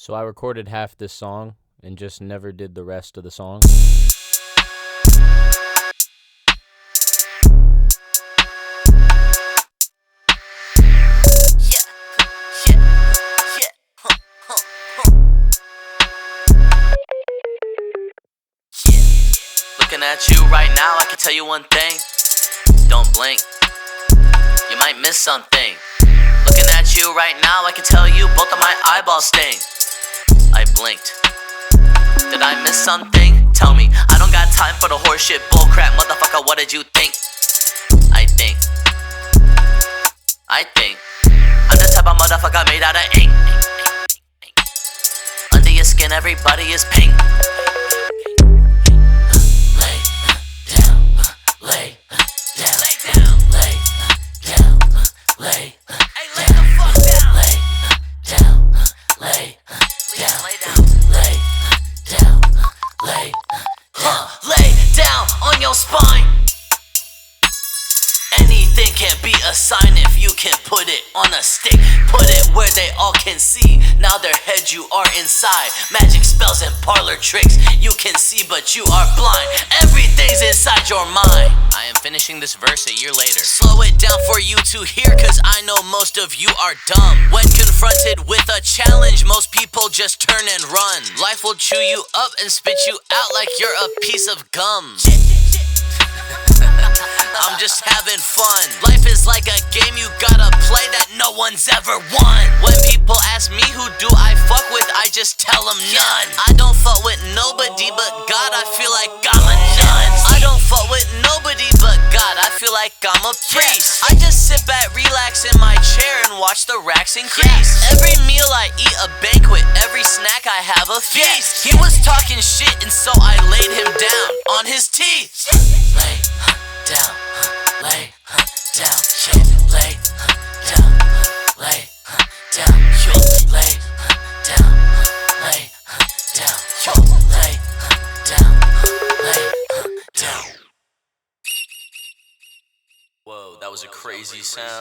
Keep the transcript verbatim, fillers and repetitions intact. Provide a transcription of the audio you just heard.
So I recorded half this song and just never did the rest of the song. Looking at you right now, I can tell you one thing. Don't blink, you might miss something. Looking at you right now, I can tell you both of my eyeballs sting. I blinked. Did I miss something? Tell me, I don't got time for the horseshit bullcrap, motherfucker, what did you think? I think I think I'm the type of motherfucker made out of ink. Under your skin, everybody is pink. Lay down, lay down, lay down, lay down, hey, lay the fuck down, lay down, lay down, lay down, lay down, lay down, lay down on your spine. Anything can be a sign if you can put it on a stick. Put it where they all can see. Now their head you are inside. Magic spells and parlor tricks. You can see but you are blind. Everything's inside your mind. I am finishing this verse a year later. Slow it down for you to hear, cause I know most of you are dumb. When confronted with a challenge, most people just turn and run. Life will chew you up and spit you out like you're a piece of gum. I'm just having fun. Life is like a game you gotta play that no one's ever won. When people ask me who do I fuck with, I just tell them none. I don't fuck with nobody but God, I feel like I'm a nun. I don't fuck with nobody but God, I feel like I'm a priest. I just sit back, relax in my chair and watch the racks increase. Every meal I eat a banquet, every snack I have a feast. He was talking shit and so I laid him down on his teeth. Lay down, lay down, shit, lay down, lay down, yo, lay down, lay down, yo, lay down, lay down. Whoa, that was a crazy sound.